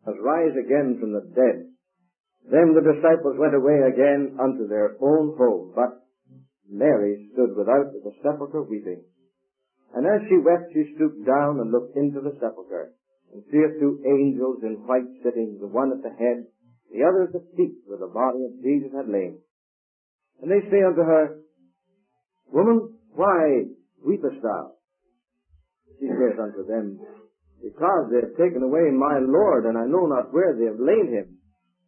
rise again from the dead. Then the disciples went away again unto their own home, but Mary stood without the sepulchre weeping. And as she wept, she stooped down and looked into the sepulchre, and seeth two angels in white sitting, the one at the head, the other at the feet, where the body of Jesus had lain. And they say unto her, Woman, why weepest thou? She saith unto them, Because they have taken away my Lord, and I know not where they have laid him.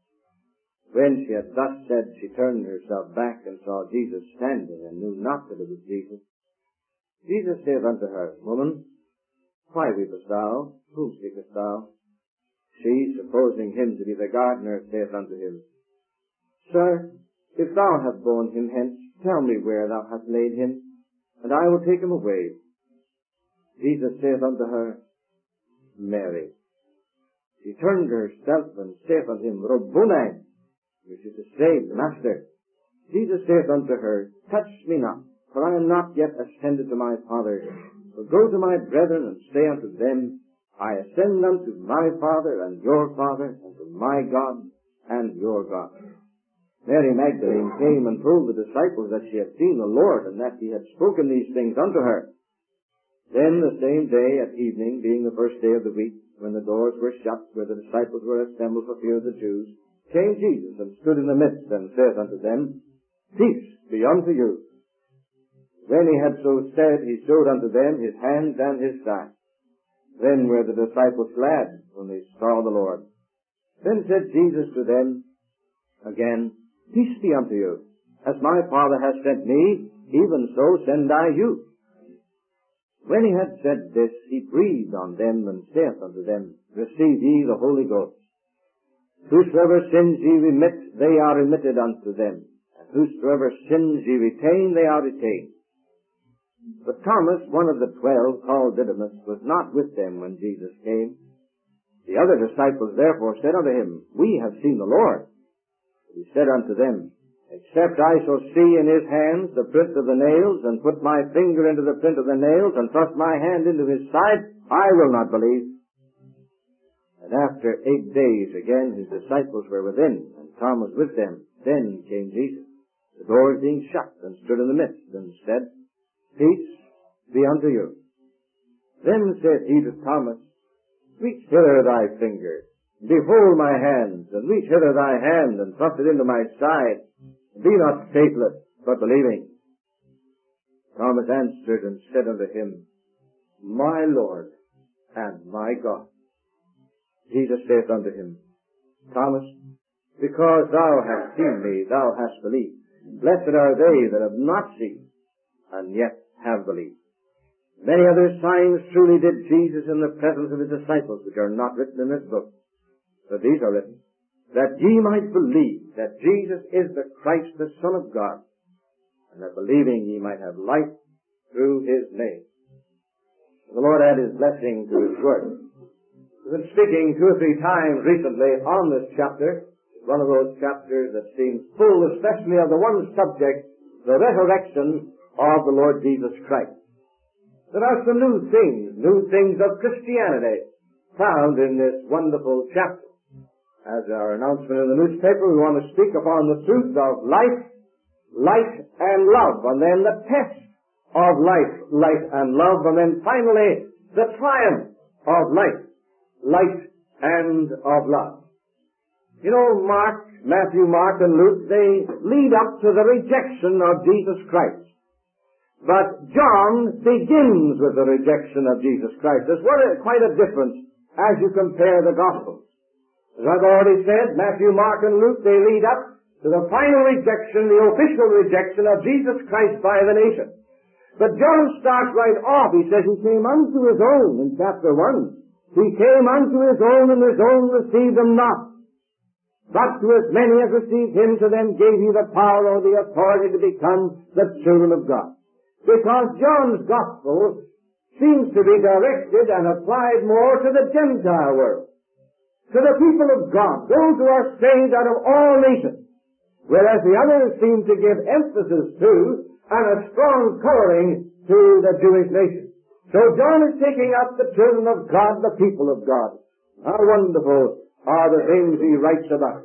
When she had thus said, she turned herself back and saw Jesus standing, and knew not that it was Jesus. Jesus saith unto her, Woman, why weepest thou? Whom seekest thou? She, supposing him to be the gardener, saith unto him, Sir, if thou hast borne him hence, tell me where thou hast laid him, and I will take him away. Jesus saith unto her, Mary. She turned herself and saith unto him, Rabboni, which is to say, Master. Jesus saith unto her, Touch me not, for I am not yet ascended to my Father. But go to my brethren and say unto them, I ascend unto my Father and your Father, and to my God and your God. Mary Magdalene came and told the disciples that she had seen the Lord, and that he had spoken these things unto her. Then the same day at evening, being the first day of the week, when the doors were shut, where the disciples were assembled for fear of the Jews, came Jesus and stood in the midst, and saith unto them, Peace be unto you. When he had so said, he showed unto them his hands and his side. Then were the disciples glad when they saw the Lord. Then said Jesus to them again, Peace be unto you. As my Father hath sent me, even so send I you. When he had said this, he breathed on them, and saith unto them, Receive ye the Holy Ghost. Whosoever sins ye remit, they are remitted unto them. And whosoever sins ye retain, they are retained. But Thomas, one of the 12, called Didymus, was not with them when Jesus came. The other disciples therefore said unto him, We have seen the Lord. He said unto them, Except I shall see in his hands the print of the nails, and put my finger into the print of the nails, and thrust my hand into his side, I will not believe. And after 8 days again his disciples were within, and Thomas with them. Then came Jesus, the doors being shut, and stood in the midst, and said, Peace be unto you. Then said he to Thomas, Reach hither thy finger, behold my hands, and reach hither thy hand, and thrust it into my side. Be not faithless, but believing. Thomas answered and said unto him, My Lord and my God. Jesus saith unto him, Thomas, because thou hast seen me, thou hast believed. Blessed are they that have not seen, and yet have believed. Many other signs truly did Jesus in the presence of his disciples, which are not written in this book. But these are written, that ye might believe that Jesus is the Christ, the Son of God, and that believing ye might have life through his name. The Lord add his blessing to his word. I've been speaking 2 or 3 times recently on this chapter. It's one of those chapters that seems full especially of the one subject, the resurrection of the Lord Jesus Christ. There are some new things of Christianity found in this wonderful chapter. As our announcement in the newspaper, we want to speak upon the truth of life, light, and love, and then the test of life, light, and love, and then finally the triumph of life, light, and of love. You know, Matthew, Mark, and Luke, they lead up to the rejection of Jesus Christ. But John begins with the rejection of Jesus Christ. There's quite a difference as you compare the Gospels. As I've already said, Matthew, Mark, and Luke, they lead up to the final rejection, the official rejection of Jesus Christ by the nation. But John starts right off. He says he came unto his own in chapter 1. He came unto his own, and his own received him not. But to as many as received him, to them gave he the power or the authority to become the children of God. Because John's gospel seems to be directed and applied more to the Gentile world, to the people of God, those who are saved out of all nations, whereas the others seem to give emphasis to and a strong coloring to the Jewish nation. So John is taking up the children of God, the people of God. How wonderful are the things he writes about.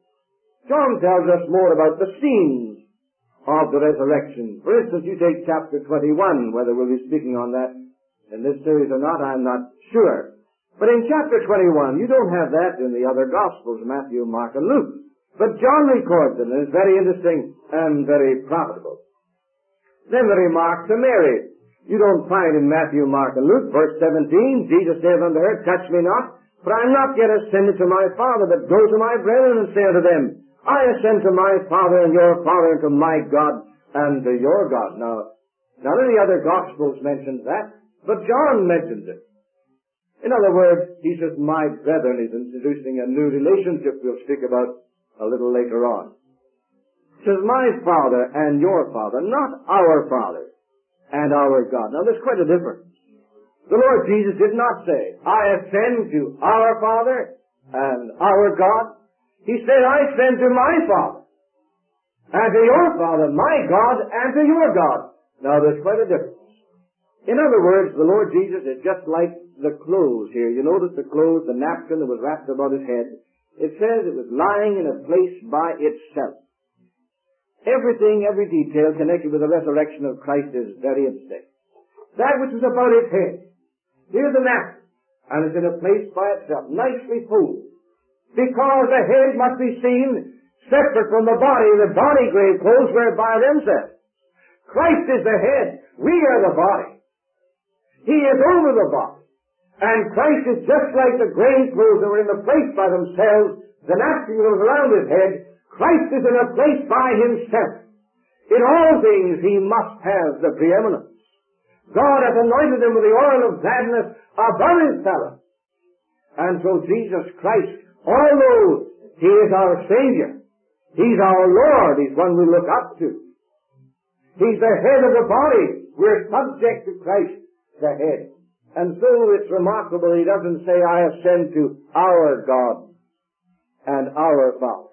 John tells us more about the scenes of the resurrection. For instance, you take chapter 21, whether we'll be speaking on that in this series or not, I'm not sure. But in chapter 21, you don't have that in the other Gospels, Matthew, Mark, and Luke. But John records it, and it's very interesting and very profitable. Then the remark to Mary. You don't find in Matthew, Mark, and Luke, verse 17, Jesus saith unto her, Touch me not, for I am not yet ascended to my Father, but go to my brethren and say unto them, I ascend to my Father and your Father, and to my God and to your God. Now, none of the other Gospels mentions that, but John mentions it. In other words, he says, my brethren, is introducing a new relationship we'll speak about a little later on. He says, my Father and your Father, not our Father and our God. Now, there's quite a difference. The Lord Jesus did not say, I ascend to our Father and our God. He said, I ascend to my Father and to your Father, my God, and to your God. Now, there's quite a difference. In other words, the Lord Jesus is just like the clothes here. You notice the clothes, the napkin that was wrapped about his head. It says it was lying in a place by itself. Everything, every detail connected with the resurrection of Christ is very interesting. That which is about his head. Here's the napkin, and it's in a place by itself, nicely full. Because the head must be seen separate from the body grave clothes were by themselves. Christ is the head. We are the body. He is over the body. And Christ is just like the grave clothes that were in the place by themselves, the napkin that was around his head. Christ is in a place by himself. In all things he must have the preeminence. God hath anointed him with the oil of gladness above his fellows. And so Jesus Christ, although he is our Savior, he's our Lord, he's one we look up to. He's the head of the body. We're subject to Christ, the head. And so it's remarkable he doesn't say, I ascend to our God and our Father,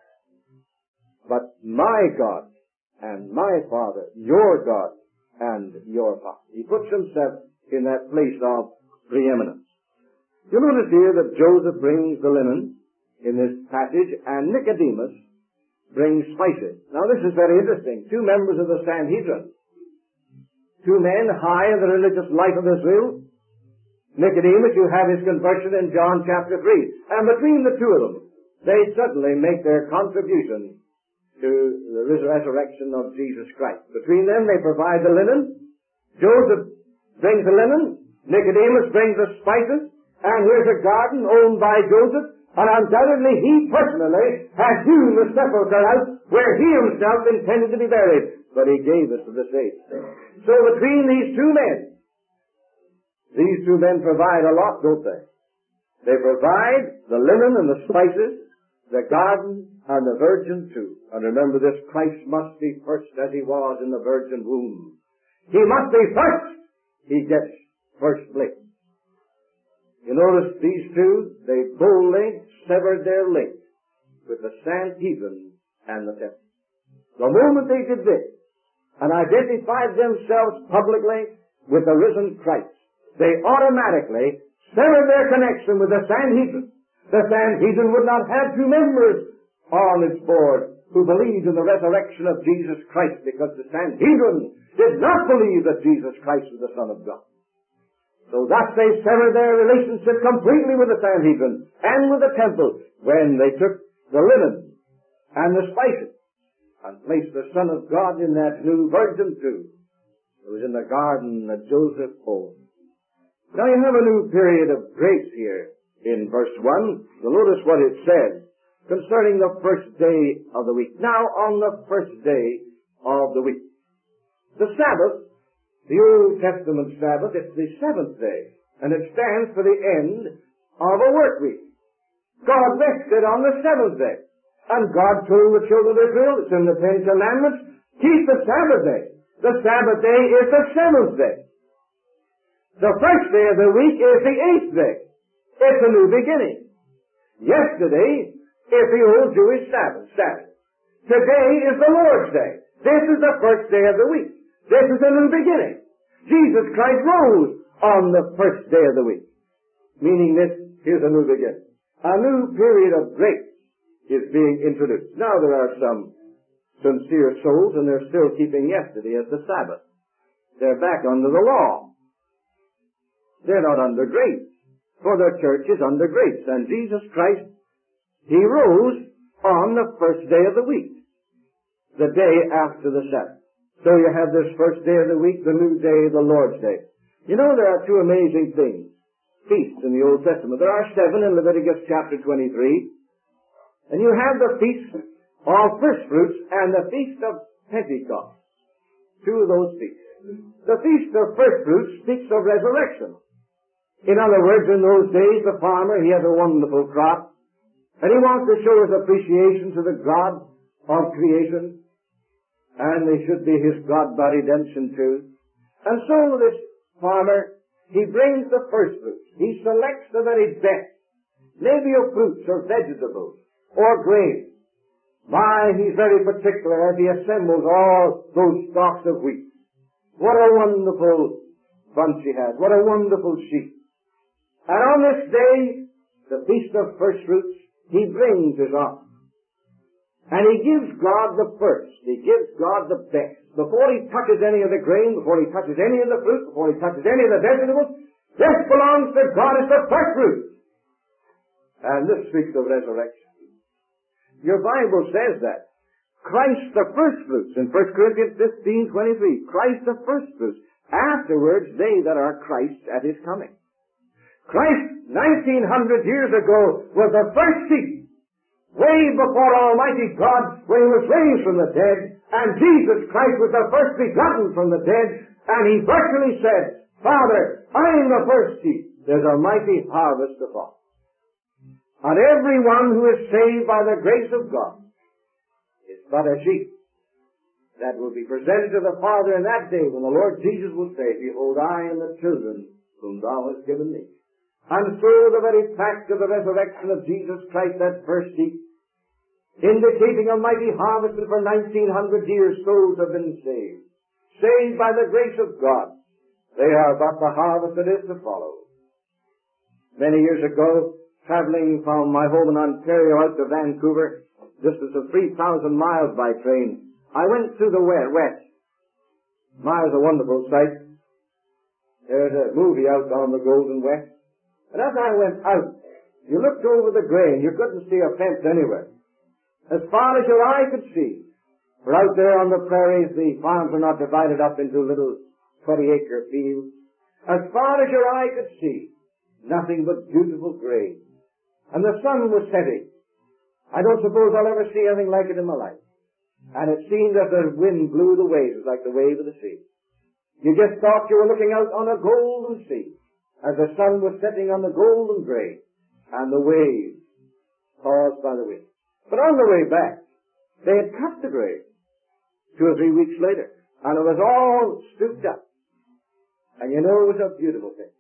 but my God and my Father, your God and your Father. He puts himself in that place of preeminence. You notice here that Joseph brings the linen in this passage, and Nicodemus brings spices. Now this is very interesting. Two members of the Sanhedrin, two men high in the religious life of Israel. Nicodemus, you have his conversion in John chapter 3. And between the two of them, they suddenly make their contribution to the resurrection of Jesus Christ. Between them, they provide the linen. Joseph brings the linen. Nicodemus brings the spices. And here's a garden owned by Joseph. And undoubtedly, he personally had hewn the sepulchre out where he himself intended to be buried. But he gave us the saints. So between these two men provide a lot, don't they? They provide the linen and the spices, the garden and the virgin too. And remember this, Christ must be first as he was in the virgin womb. He must be first. He gets first place. You notice these two, they boldly severed their link with the Sanhedrin and the temple. The moment they did this and identified themselves publicly with the risen Christ, they automatically severed their connection with the Sanhedrin. The Sanhedrin would not have two members on its board who believed in the resurrection of Jesus Christ, because the Sanhedrin did not believe that Jesus Christ was the Son of God. So thus they severed their relationship completely with the Sanhedrin and with the temple when they took the linen and the spices and placed the Son of God in that new virgin tomb. It was in the garden that Joseph owned. Now you have a new period of grace here in verse 1. You'll notice what it says concerning the first day of the week. Now on the first day of the week, the Sabbath, the Old Testament Sabbath, it's the seventh day, and it stands for the end of a work week. God rested on the seventh day, and God told the children of Israel, it's in the Ten Commandments, keep the Sabbath day. The Sabbath day is the seventh day. The first day of the week is the eighth day. It's a new beginning. Yesterday is the old Jewish Sabbath. Today is the Lord's Day. This is the first day of the week. This is a new beginning. Jesus Christ rose on the first day of the week. Meaning this, here's a new beginning. a new period of grace is being introduced. Now there are some sincere souls, and they're still keeping yesterday as the Sabbath. They're back under the law. They're not under grace, for the church is under grace. And Jesus Christ, He rose on the first day of the week, the day after the Sabbath. So you have this first day of the week, the new day, the Lord's Day. You know, there are two amazing things, feasts in the Old Testament. There are 7 in Leviticus chapter 23. And you have the feast of first fruits and the feast of Pentecost. Two of those feasts. The feast of first fruits speaks of resurrection. In other words, in those days, the farmer, he has a wonderful crop, and he wants to show his appreciation to the God of creation, and they should be his God by redemption too. And so this farmer, he brings the first fruits. He selects the very best, maybe of fruits or vegetables or grain. My, he's very particular as he assembles all those stalks of wheat. What a wonderful bunch he has. What a wonderful sheep. And on this day, the Feast of First Fruits, he brings his offering. And he gives God the first. He gives God the best. Before he touches any of the grain, before he touches any of the fruit, before he touches any of the vegetables, this belongs to God as the first fruit. And this speaks of resurrection. Your Bible says that. Christ the first fruits in 1 Corinthians 15:23. Christ the first fruits. Afterwards, they that are Christ at his coming. Christ, 1900 years ago, was the first seed, way before Almighty God, when he was raised from the dead, and Jesus Christ was the first begotten from the dead, and he virtually said, Father, I am the first seed. There's a mighty harvest to fall. And everyone who is saved by the grace of God is but a sheep that will be presented to the Father in that day when the Lord Jesus will say, Behold, I and the children whom thou hast given me. And so the very fact of the resurrection of Jesus Christ, that first seed, indicating a mighty harvest, and for 1900 years souls have been saved. Saved by the grace of God. They are but the harvest that is to follow. Many years ago, traveling from my home in Ontario out to Vancouver, distance of 3,000 miles by train, I went through the west. Miles a wonderful sight. There's a movie out on the Golden West. And as I went out, you looked over the grain, you couldn't see a fence anywhere. As far as your eye could see. For out there on the prairies, the farms are not divided up into little 20-acre fields. As far as your eye could see, nothing but beautiful grain. And the sun was setting. I don't suppose I'll ever see anything like it in my life. And it seemed that the wind blew the waves like the wave of the sea. You just thought you were looking out on a golden sea, as the sun was setting on the golden grain, and the waves caused by the wind. But on the way back, they had cut the grain 2 or 3 weeks later, and it was all stooped up. And you know, it was a beautiful thing.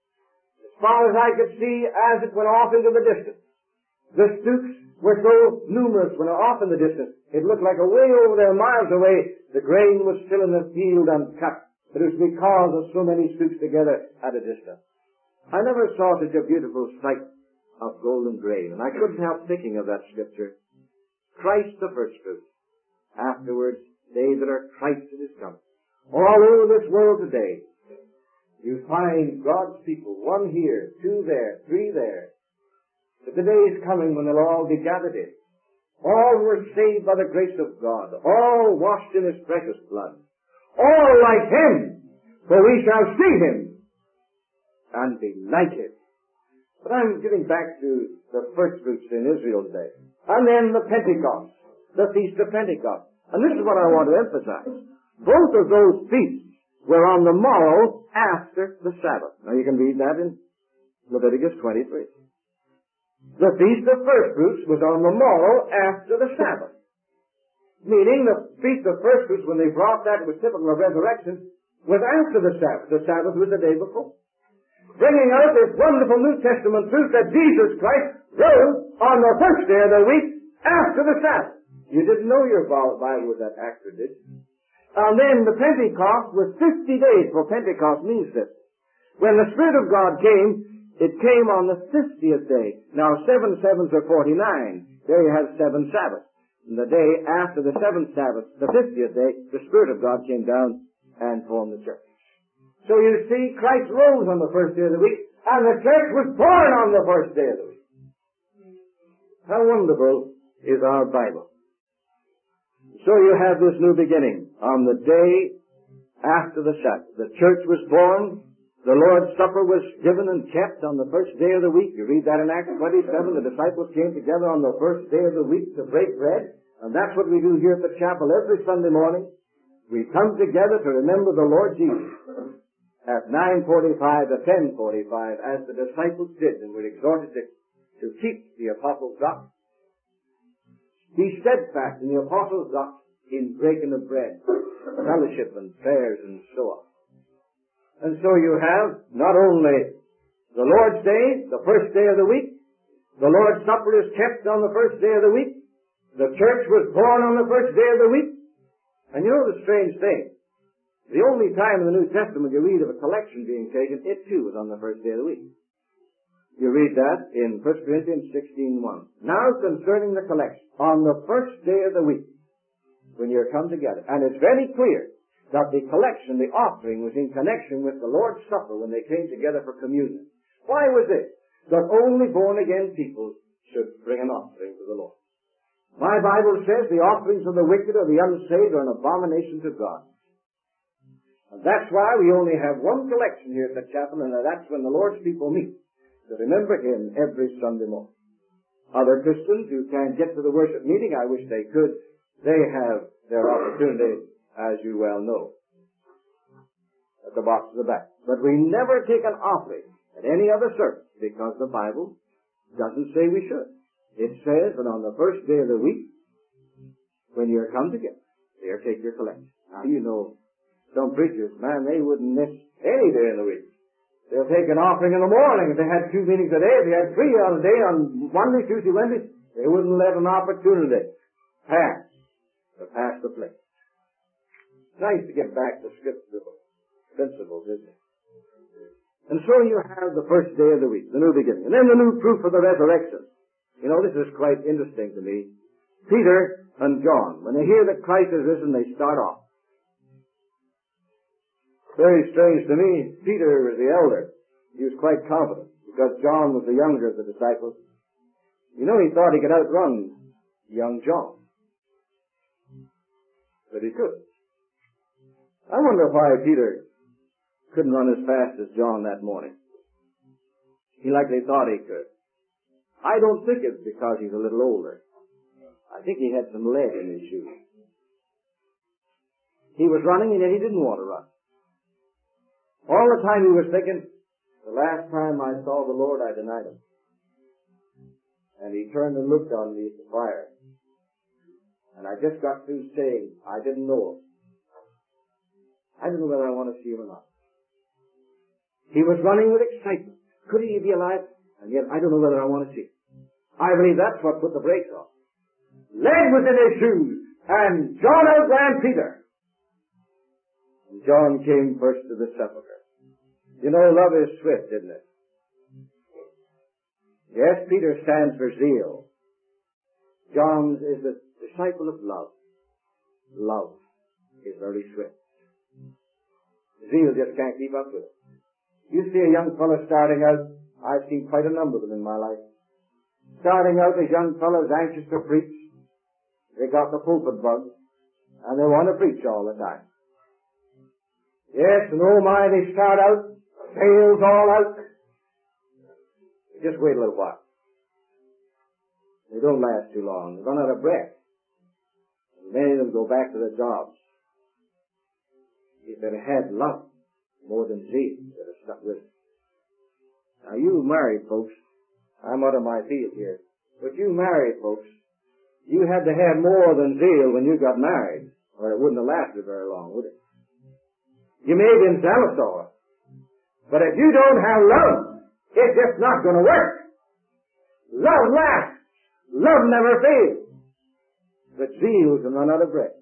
As far as I could see, as it went off into the distance, the stooks were so numerous when off in the distance, it looked like away over there, miles away, the grain was still in the field uncut. It was because of so many stooks together at a distance. I never saw such a beautiful sight of golden grain, and I couldn't help thinking of that scripture. Christ the first fruit. Afterwards, they that are Christ at his coming. All over this world today, you find God's people, 1 here, 2 there, 3 there. But the day is coming when they'll all be gathered in. All who are saved by the grace of God, all washed in his precious blood. All like him, for we shall see him and be like him. But I'm getting back to the first fruits in Israel today. And then the Pentecost, the Feast of Pentecost. And this is what I want to emphasize. Both of those feasts were on the morrow after the Sabbath. Now you can read that in Leviticus 23. The Feast of First Fruits was on the morrow after the Sabbath. Meaning the Feast of First Fruits, when they brought that, was typical of resurrection, was after the Sabbath. The Sabbath was the day before. Bringing out this wonderful New Testament truth that Jesus Christ rose on the first day of the week after the Sabbath. You didn't know your Bible was that accurate, did you? And then the Pentecost was 50 days, for Pentecost means this. When the Spirit of God came, It came on the 50th day. Now 7 sevens are 49. There you have 7 Sabbaths. And the day after the 7th Sabbath, the 50th day, the Spirit of God came down and formed the church. So you see, Christ rose on the first day of the week, and the church was born on the first day of the week. How wonderful is our Bible. So you have this new beginning. On the day after the Sabbath, the church was born. The Lord's Supper was given and kept on the first day of the week. You read that in Acts 27. The disciples came together on the first day of the week to break bread. And that's what we do here at the chapel every Sunday morning. We come together to remember the Lord Jesus at 9:45 to 10:45, as the disciples did, and we're exhorted to keep the apostles' doctrine. Be steadfast in the apostles' doctrine, in breaking of bread, fellowship and prayers and so on. And so you have not only the Lord's Day, the first day of the week, the Lord's Supper is kept on the first day of the week, the church was born on the first day of the week, and you know the strange thing. The only time in the New Testament you read of a collection being taken, it too was on the first day of the week. You read that in 1 Corinthians 16:1. Now concerning the collection, on the first day of the week, when you're come together, and it's very clear that the collection, the offering, was in connection with the Lord's Supper when they came together for communion. Why was it that only born-again people should bring an offering to the Lord? My Bible says the offerings of the wicked or the unsaved are an abomination to God. And that's why we only have one collection here at the chapel, and that's when the Lord's people meet, to remember Him every Sunday morning. Other Christians who can't get to the worship meeting, I wish they could, they have their opportunity, as you well know, at the box of the back. But we never take an offering at any other service, because the Bible doesn't say we should. It says that on the first day of the week, when you're come together, there take your collection. Now you know, some preachers, man, they wouldn't miss any day in the week. They'll take an offering in the morning. If they had 2 meetings a day, if they had 3 on a day, on Monday, Tuesday, Wednesday, they wouldn't let an opportunity pass the plate. It's nice to get back to scriptural principles, isn't it? And so you have the first day of the week, the new beginning. And then the new proof of the resurrection. You know, this is quite interesting to me. Peter and John, when they hear that Christ is risen, they start off. Very strange to me. Peter was the elder. He was quite confident, because John was the younger of the disciples. You know, he thought he could outrun young John. But he couldn't. I wonder why Peter couldn't run as fast as John that morning. He likely thought he could. I don't think it's because he's a little older. I think he had some lead in his shoes. He was running and yet he didn't want to run. All the time he was thinking, the last time I saw the Lord, I denied Him. And he turned and looked on me at the fire. And I just got through saying, I didn't know Him. I don't know whether I want to see Him or not. He was running with excitement. Could he be alive? And yet I don't know whether I want to see Him. I believe that's what put the brakes on. Lead was in his shoes, and John outran Peter. And John came first to the sepulchre. You know, love is swift, isn't it? Yes, Peter stands for zeal. John is the disciple of love. Love is very swift. Zeal just can't keep up with it. You see a young fellow starting out, I've seen quite a number of them in my life. Starting out as young fellows anxious to preach. They got the pulpit bug, and they want to preach all the time. Yes, and oh my, they start out, sails all out. Just wait a little while. They don't last too long. They run out of breath. And many of them go back to their jobs. If they had love more than zeal, they'd have stuck with it. Now you married folks, I'm out of my field here, but you married folks, you had to have more than zeal when you got married, or it wouldn't have lasted very long, would it? You may have been zealous over it, but if you don't have love, it's just not going to work. Love lasts. Love never fails. But zeal can run out of breath.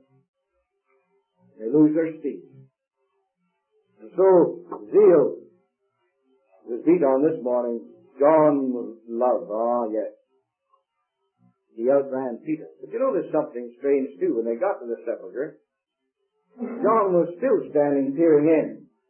They lose their steam. And so, zeal was beat on this morning. John was love. Oh, yes. He outran Peter. But you know, there's something strange, too. When they got to the sepulchre, John was still standing peering in.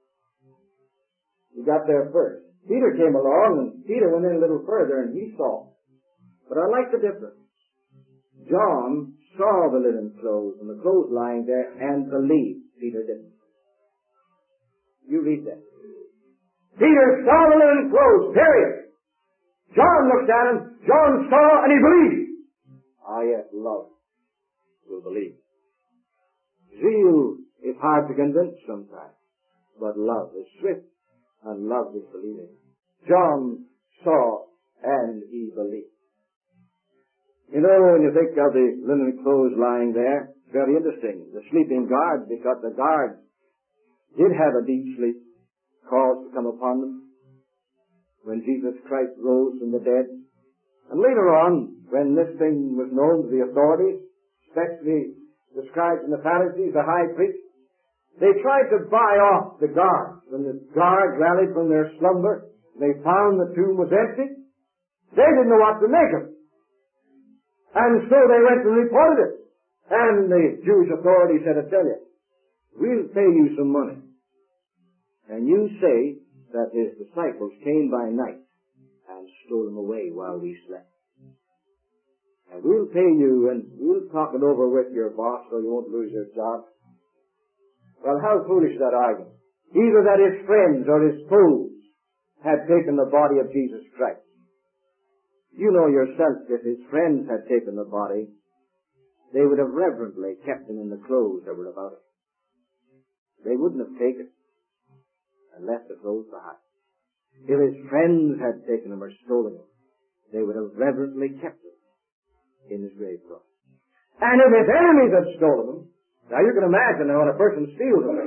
He got there first. Peter came along, and Peter went in a little further, and he saw. But I like the difference. John saw the linen clothes and the clothes lying there and believed. Peter didn't. You read that. Peter saw the linen clothes, period. John looked at him. John saw and he believed. Ah, yes, love will believe. Zeal is hard to convince sometimes, but love is swift and love is believing. John saw and he believed. You know, when you think of the linen clothes lying there, very interesting. The sleeping guards, because the guards did have a deep sleep caused to come upon them when Jesus Christ rose from the dead. And later on, when this thing was known to the authorities, especially the scribes and the Pharisees, the high priests, they tried to buy off the guards. When the guards rallied from their slumber, they found the tomb was empty. They didn't know what to make of it. And so they went and reported it. And the Jewish authorities said, I tell you, we'll pay you some money. And you say that his disciples came by night and stole him away while we slept. And we'll pay you, and we'll talk it over with your boss so you won't lose your job. Well, how foolish that argument. Either that his friends or his foes had taken the body of Jesus Christ. You know yourself, if his friends had taken the body, they would have reverently kept him in the clothes that were about him. They wouldn't have taken it and left the clothes behind. If his friends had taken him or stolen him, they would have reverently kept him in his grave clothes. And if his enemies had stolen him, now you can imagine when a person steals him,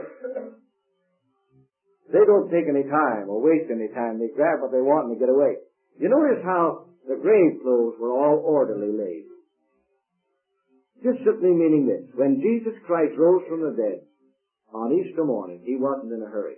they don't take any time or waste any time. They grab what they want and they get away. You notice how the grave clothes were all orderly laid. Just simply meaning this. When Jesus Christ rose from the dead on Easter morning, he wasn't in a hurry.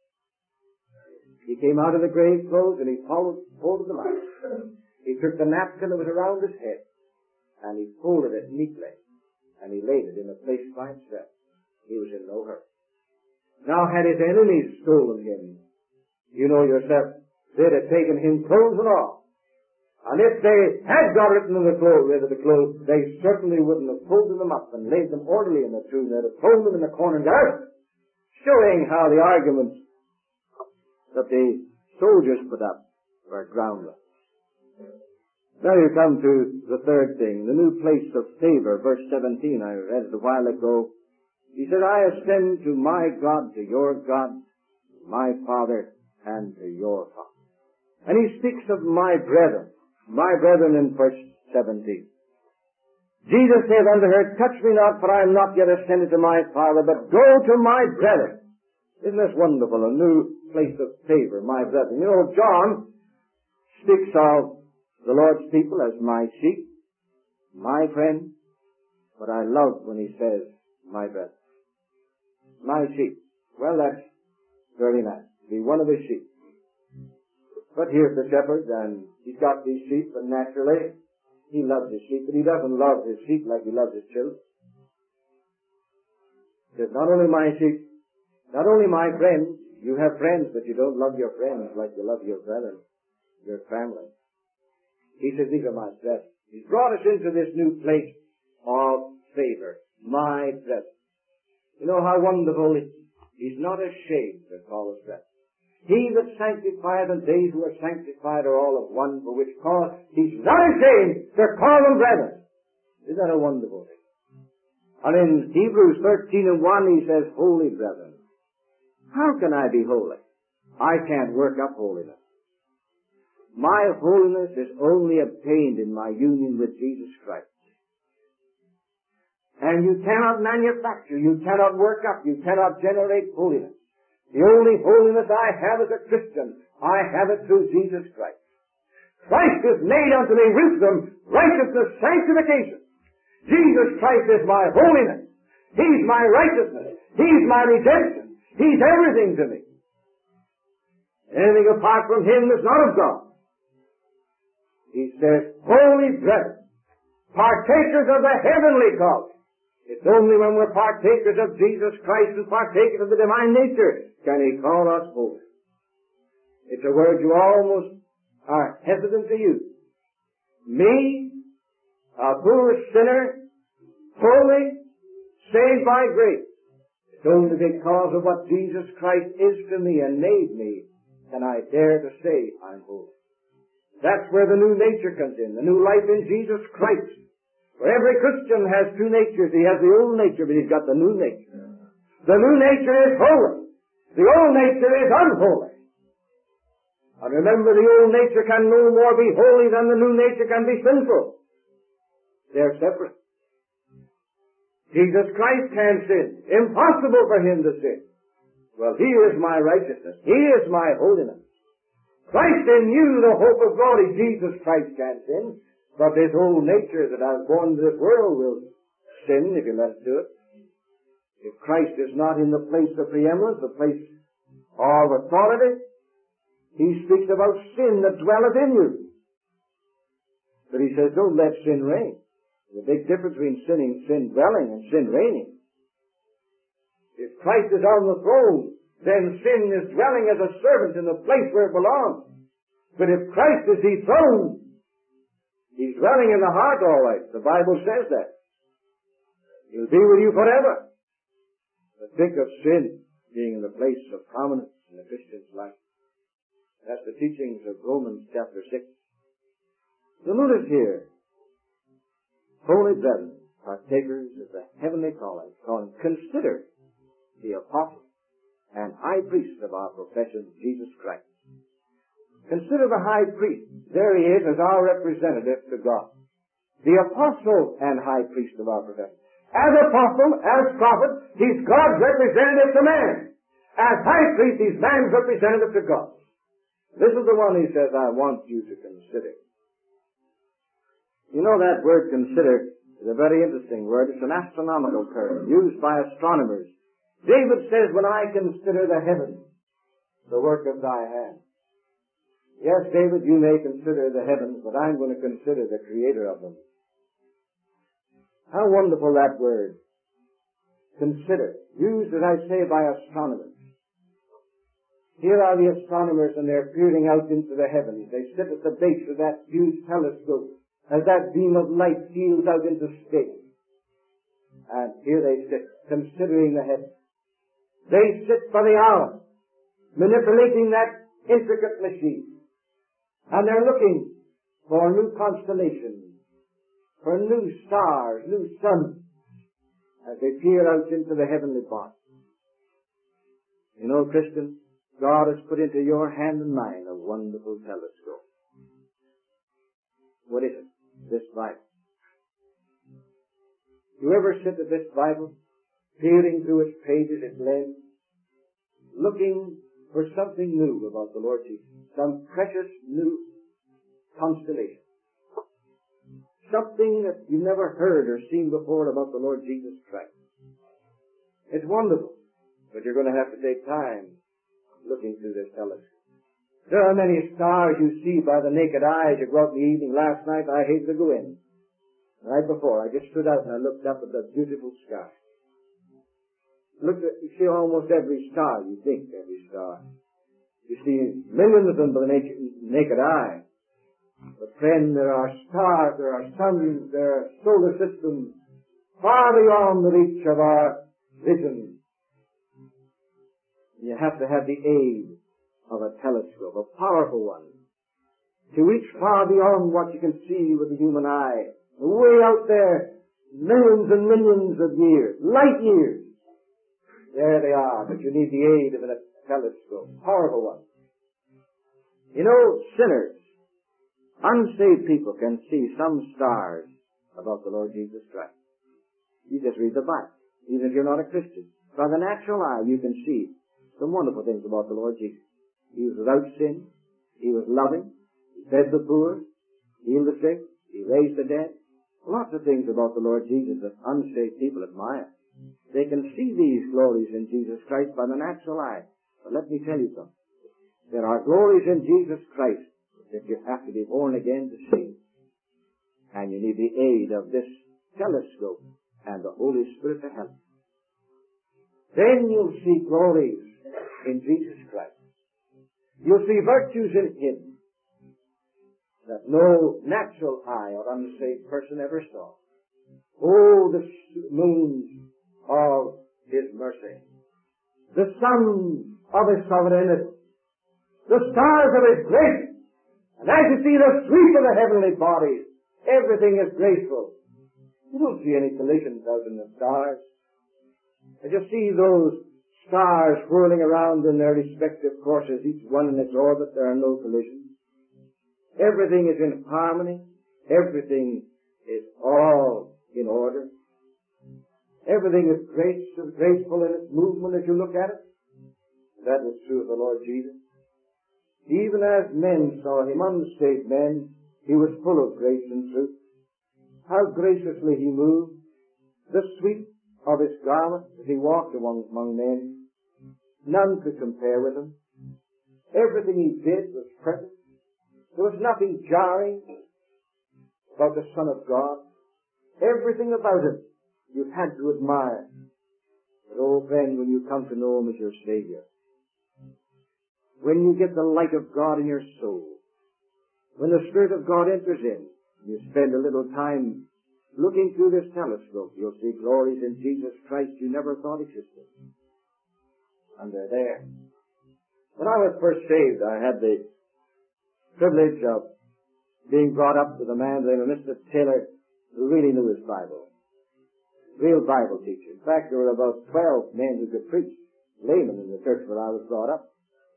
He came out of the grave clothes and he folded them out. He took the napkin that was around his head and he folded it neatly and he laid it in a place by itself. He was in no hurry. Now, had his enemies stolen him, you know yourself, they'd have taken him clothes and all. And if they had got it into the clothes, they certainly wouldn't have folded them up and laid them orderly in the tomb. They'd have thrown them in the corner and got out, showing how the arguments that the soldiers put up were groundless. Now you come to the third thing, the new place of favor, verse 17, I read it a while ago. He said, I ascend to my God, to your God, my Father, and to your Father. And he speaks of my brethren in verse 17. Jesus said unto her, touch me not, for I am not yet ascended to my Father, but go to my brethren. Isn't this wonderful? A new place of favor, my brethren. You know, John speaks of the Lord's people as my sheep, my friends, but I love when he says, my brethren. My sheep. Well, that's very nice. Be one of his sheep. But here's the shepherd, and he's got these sheep, and naturally, he loves his sheep, but he doesn't love his sheep like he loves his children. He says, not only my sheep, not only my friends, you have friends, but you don't love your friends like you love your brethren, your family. He says, these are my brethren. He's brought us into this new place of favor. My brethren. You know how wonderful it is. He's not ashamed to call us brethren. He that sanctifieth and they who are sanctified are all of one, for which cause he's not ashamed to call them brethren. Isn't that a wonderful thing? And in Hebrews 13:1 he says, holy brethren. How can I be holy? I can't work up holiness. My holiness is only obtained in my union with Jesus Christ. And you cannot manufacture, you cannot work up, you cannot generate holiness. The only holiness I have as a Christian, I have it through Jesus Christ. Christ is made unto me wisdom, righteousness, sanctification. Jesus Christ is my holiness. He's my righteousness. He's my redemption. He's everything to me. Anything apart from Him is not of God. He says, holy brethren, partakers of the heavenly calling. It's only when we're partakers of Jesus Christ and partakers of the divine nature can He call us holy. It's a word you almost are hesitant to use. Me, a poor sinner, holy, saved by grace. It's only because of what Jesus Christ is to me and made me can I dare to say I'm holy. That's where the new nature comes in, the new life in Jesus Christ. For every Christian has two natures. He has the old nature, but he's got the new nature. The new nature is holy. The old nature is unholy. And remember, the old nature can no more be holy than the new nature can be sinful. They're separate. Jesus Christ can't sin. Impossible for Him to sin. Well, He is my righteousness. He is my holiness. Christ in you, the hope of glory. Jesus Christ can't sin. But this old nature that I was born into this world will sin if you let it do it. If Christ is not in the place of preeminence, the place of authority, He speaks about sin that dwelleth in you. But He says, don't let sin reign. There's a big difference between sin dwelling and sin reigning. If Christ is on the throne, then sin is dwelling as a servant in the place where it belongs. But if Christ is dethroned, He's dwelling in the heart all right. The Bible says that. He'll be with you forever. But think of sin being in the place of prominence in the Christian's life. That's the teachings of Romans chapter 6. So notice here, holy brethren, partakers of the heavenly calling, consider the apostle and high priest of our profession, Jesus Christ. Consider the high priest. There he is as our representative to God. The apostle and high priest of our profession. As apostle, as prophet, he's God's representative to man. As high priest, he's man's representative to God. This is the one he says, I want you to consider. You know that word consider is a very interesting word. It's an astronomical term used by astronomers. David says, when I consider the heavens, the work of thy hand. Yes, David, you may consider the heavens, but I'm going to consider the creator of them. How wonderful that word. Consider. Used, as I say, by astronomers. Here are the astronomers, and they're peering out into the heavens. They sit at the base of that huge telescope as that beam of light peels out into space. And here they sit, considering the heavens. They sit by the hour, manipulating that intricate machine. And they're looking for new constellations, for new stars, new suns, as they peer out into the heavenly body. You know, Christian, God has put into your hand and mine a wonderful telescope. What is it? This Bible. You ever sit at this Bible, peering through its pages, its lens, looking for something new about the Lord Jesus? Some precious new constellation. Something that you've never heard or seen before about the Lord Jesus Christ. It's wonderful, but you're going to have to take time looking through this telescope. There are many stars you see by the naked eye as you go out in the evening. Last night I hated to go in. The night before I just stood out and I looked up at the beautiful sky. You see almost every star, you think every star. You see millions of them by the naked eye. But friend, there are stars, there are suns, there are solar systems far beyond the reach of our vision. You have to have the aid of a telescope, a powerful one, to reach far beyond what you can see with the human eye. Way out there, millions and millions of years, light years. There they are, but you need the aid of a telescope, powerful one. You know, sinners, unsaved people can see some stars about the Lord Jesus Christ. You just read the Bible, even if you're not a Christian. By the natural eye, you can see some wonderful things about the Lord Jesus. He was without sin. He was loving. He fed the poor, healed the sick, he raised the dead. Lots of things about the Lord Jesus that unsaved people admire. They can see these glories in Jesus Christ by the natural eye. But let me tell you something. There are glories in Jesus Christ that you have to be born again to see. And you need the aid of this telescope and the Holy Spirit to help. Then you'll see glories in Jesus Christ. You'll see virtues in Him that no natural eye or unsaved person ever saw. Oh, the moons of His mercy, the suns of His sovereignty, the stars of His grace, and as you see the sweep of the heavenly bodies, everything is graceful. You don't see any collisions out in the stars. As you see those stars whirling around in their respective courses, each one in its orbit, there are no collisions. Everything is in harmony. Everything is all in order. Everything is graceful in its movement as you look at it. That was true of the Lord Jesus. Even as men saw Him, unsaved men, He was full of grace and truth. How graciously He moved. The sweep of His garment as He walked among men. None could compare with Him. Everything He did was perfect. There was nothing jarring about the Son of God. Everything about Him you had to admire. But oh friend, when you come to know Him as your Savior, when you get the light of God in your soul, when the Spirit of God enters in, you spend a little time looking through this telescope, you'll see glories in Jesus Christ you never thought existed. And they're there. When I was first saved, I had the privilege of being brought up with a man named Mr. Taylor, who really knew his Bible. Real Bible teacher. In fact, there were about 12 men who could preach, laymen in the church where I was brought up,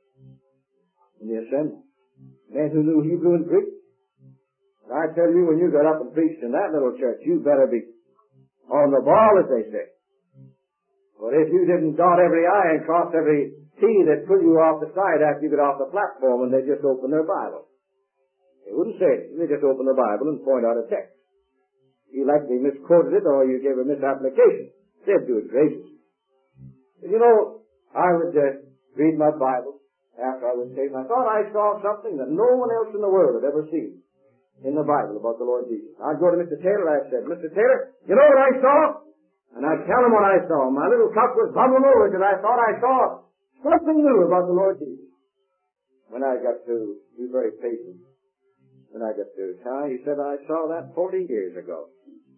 in the assembly. Men who knew Hebrew and Greek. And I tell you, when you got up and preached in that little church, you better be on the ball, as they say. But if you didn't dot every I and cross every T, they'd pull you off the side after you get off the platform and they'd just open their Bible. They wouldn't say it. They just open the Bible and point out a text. You likely misquoted it or you gave a misapplication. They'd do it graciously. But you know, I would read my Bible after I was saved. I thought I saw something that no one else in the world had ever seen in the Bible about the Lord Jesus. I'd go to Mr. Taylor, I'd say, Mr. Taylor, you know what I saw? And I'd tell him what I saw. My little cup was bubbling over because I thought I saw something new about the Lord Jesus. When I got to be very patient, when I got to he said, I saw that 40 years ago.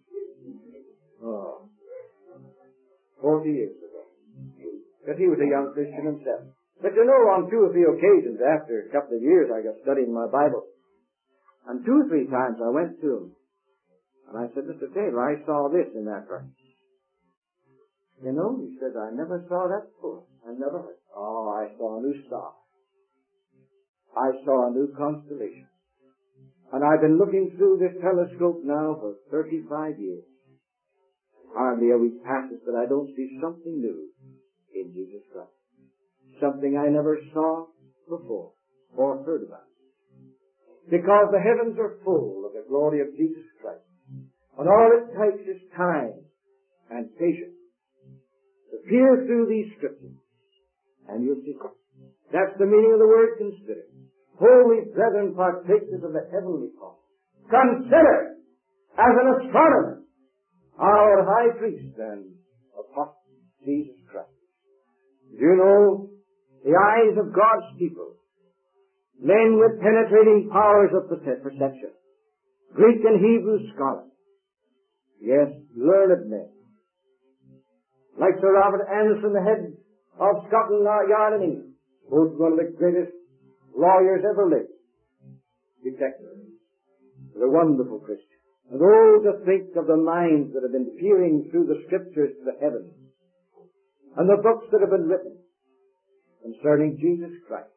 Oh, 40 years ago. Because he was a young Christian himself. But you know, on 2 or 3 occasions after a couple of years, I got studying my Bible. And 2 or 3 times I went to him. And I said, Mr. Taylor, I saw this in that verse. You know, he said, I never saw that before. I never heard. Oh, I saw a new star. I saw a new constellation. And I've been looking through this telescope now for 35 years. Hardly a week passes that I don't see something new in Jesus Christ. Something I never saw before or heard about. Because the heavens are full of the glory of Jesus Christ. And all it takes is time and patience to peer through these scriptures. And you'll see. That's the meaning of the word consider. Holy brethren, partakers of the heavenly call. Consider as an astronomer our high priest and apostle, Jesus Christ. Do you know the eyes of God's people? Men with penetrating powers of perception. Greek and Hebrew scholars. Yes, learned men. Like Sir Robert Anderson, the head of Scotland Yard in England. Who's one of the greatest lawyers ever lived. Detective. He's a wonderful Christian. And oh, to think of the minds that have been peering through the scriptures to the heavens. And the books that have been written concerning Jesus Christ.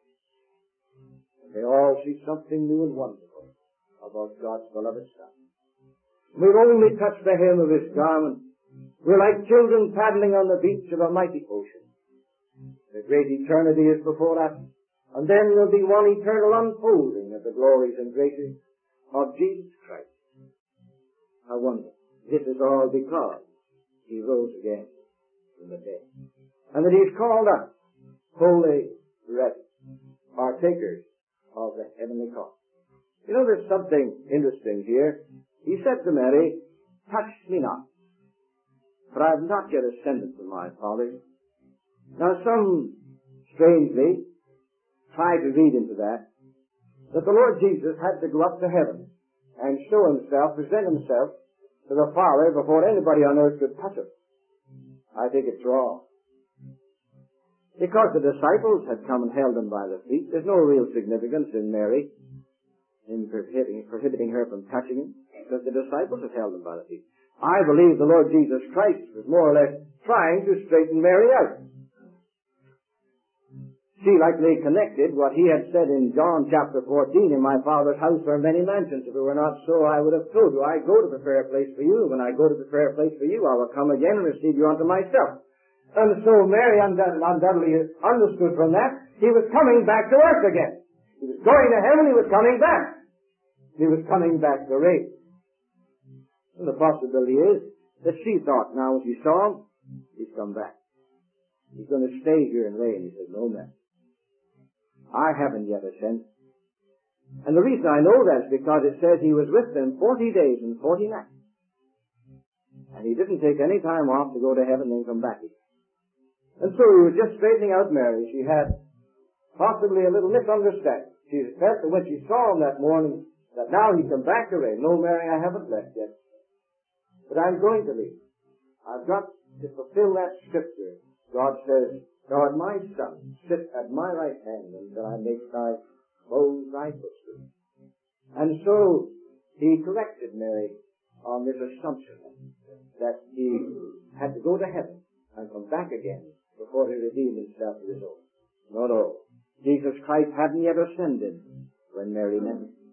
They all see something new and wonderful about God's beloved Son. We've only touched the hem of His garment. We're like children paddling on the beach of a mighty ocean. The great eternity is before us. And then there'll be one eternal unfolding of the glories and graces of Jesus Christ. How wonderful. This is all because He rose again from the dead. And that He's called us holy brethren, partakers of the heavenly cause. You know, there's something interesting here. He said to Mary, touch me not, for I have not yet ascended to my Father. Now some strangely try to read into that the Lord Jesus had to go up to heaven and show himself, present himself to the Father before anybody on earth could touch him. I think it's wrong. Because the disciples had come and held him by the feet, there's no real significance in Mary in prohibiting her from touching him, because the disciples had held him by the feet. I believe the Lord Jesus Christ was more or less trying to straighten Mary out. She likely connected what he had said in John chapter 14, in my Father's house are many mansions. If it were not so, I would have told you, I go to prepare a place for you. When I go to prepare a place for you, I will come again and receive you unto myself. And so Mary undoubtedly understood from that, he was coming back to earth again. He was going to heaven, he was coming back. He was coming back to reign. And the possibility is that she thought now as she saw him, he's come back. He's going to stay here and reign. He said, no, man. I haven't yet ascended. And the reason I know that is because it says he was with them 40 days and 40 nights. And he didn't take any time off to go to heaven and then come back again. And so he was just straightening out Mary. She had possibly a little misunderstanding. She felt that when she saw him that morning, that now he'd come back to reign. No, Mary, I haven't left yet. But I'm going to leave. I've got to fulfill that scripture. God says, God, my son, sit at my right hand until I make thy foes thy footstool. And so he corrected Mary on this assumption that he had to go to heaven and come back again before he redeemed himself to his own. No, no. Jesus Christ hadn't yet ascended when Mary met him.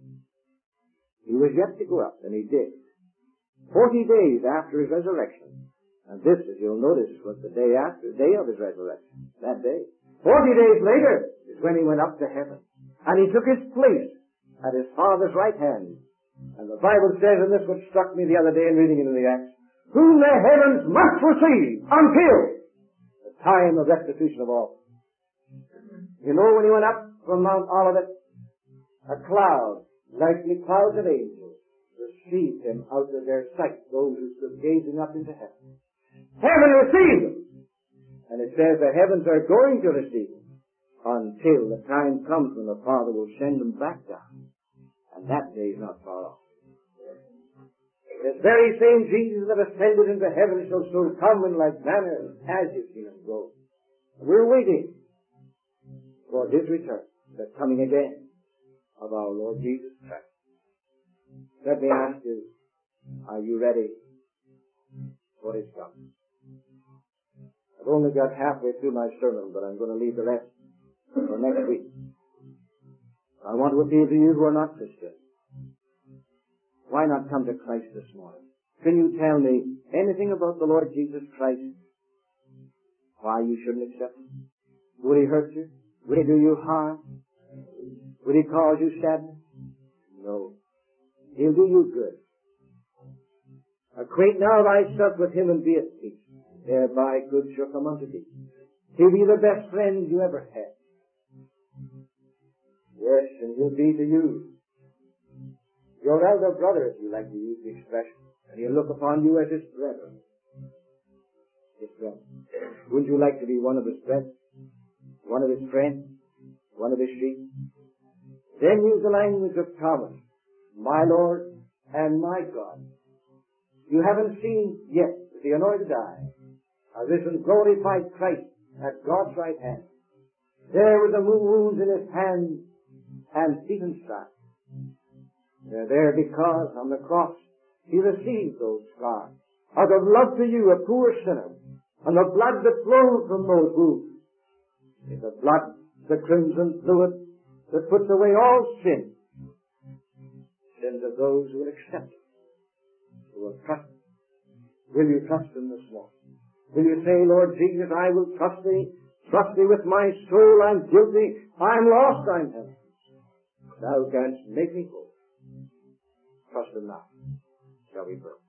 He was yet to go up, and he did. 40 days after his resurrection. And this, as you'll notice, was the day of his resurrection. That day. 40 days later is when he went up to heaven. And he took his place at his Father's right hand. And the Bible says, and this what struck me the other day in reading it in the Acts, whom the heavens must receive until the time of restitution of all. You know, when he went up from Mount Olivet, a cloud, likely clouds of angels, received him out of their sight, those who stood gazing up into heaven. Heaven received him. And it says the heavens are going to receive him until the time comes when the Father will send him back down. And that day is not far off. This very same Jesus that ascended into heaven shall so come in like manner as you've seen him go. We're waiting for his return, the coming again of our Lord Jesus Christ. Let me ask you, are you ready for his coming? I've only got halfway through my sermon, but I'm going to leave the rest for next week. I want to appeal to you who are not Christians. Why not come to Christ this morning? Can you tell me anything about the Lord Jesus Christ? Why you shouldn't accept him? Would he hurt you? Would he do you harm? Would he cause you sadness? No. He'll do you good. Acquaint now thyself with him and be at peace. Thereby good shall come unto thee. He'll be the best friend you ever had. Yes, and he'll be to you your elder brother, if you like to use the expression. And he'll look upon you as his brethren. His brethren. Wouldn't you like to be one of his brethren? One of his friends? One of his sheep? Then use the language of Thomas. My Lord and my God. You haven't seen yet the anointed eye, a risen glorified Christ at God's right hand. There were the wounds in his hands and feet and side. They're there because on the cross he received those scars out of love to you, a poor sinner, and the blood that flowed from those wounds is the blood, the crimson fluid that puts away all sin. Sins of those who will accept it, who will trust him. Will you trust him this morning? Will you say, Lord Jesus, I will trust thee with my soul, I'm guilty, I'm lost, I'm helpless. Thou canst make me whole. Trust him now. Shall we pray?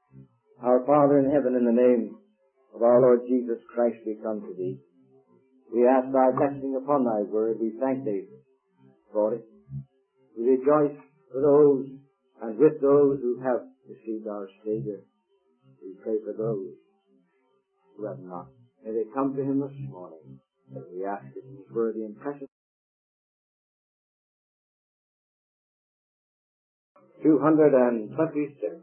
Our Father in heaven, in the name of our Lord Jesus Christ, we come to thee. We ask thy blessing upon thy word. We thank thee for it. We rejoice for those and with those who have received our Savior. We pray for those who have not. May they come to him this morning. And we ask it in his worthy and precious 226.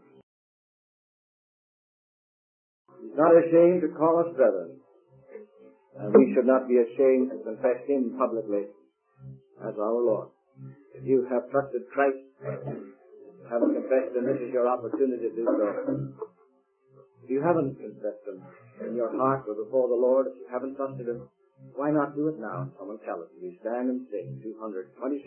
He's not ashamed to call us brethren, and we should not be ashamed to confess him publicly as our Lord. If you have trusted Christ, haven't confessed him, this is your opportunity to do so. If you haven't confessed him in your heart or before the Lord, if you haven't trusted him, why not do it now? Someone tell us. We stand and sing 226.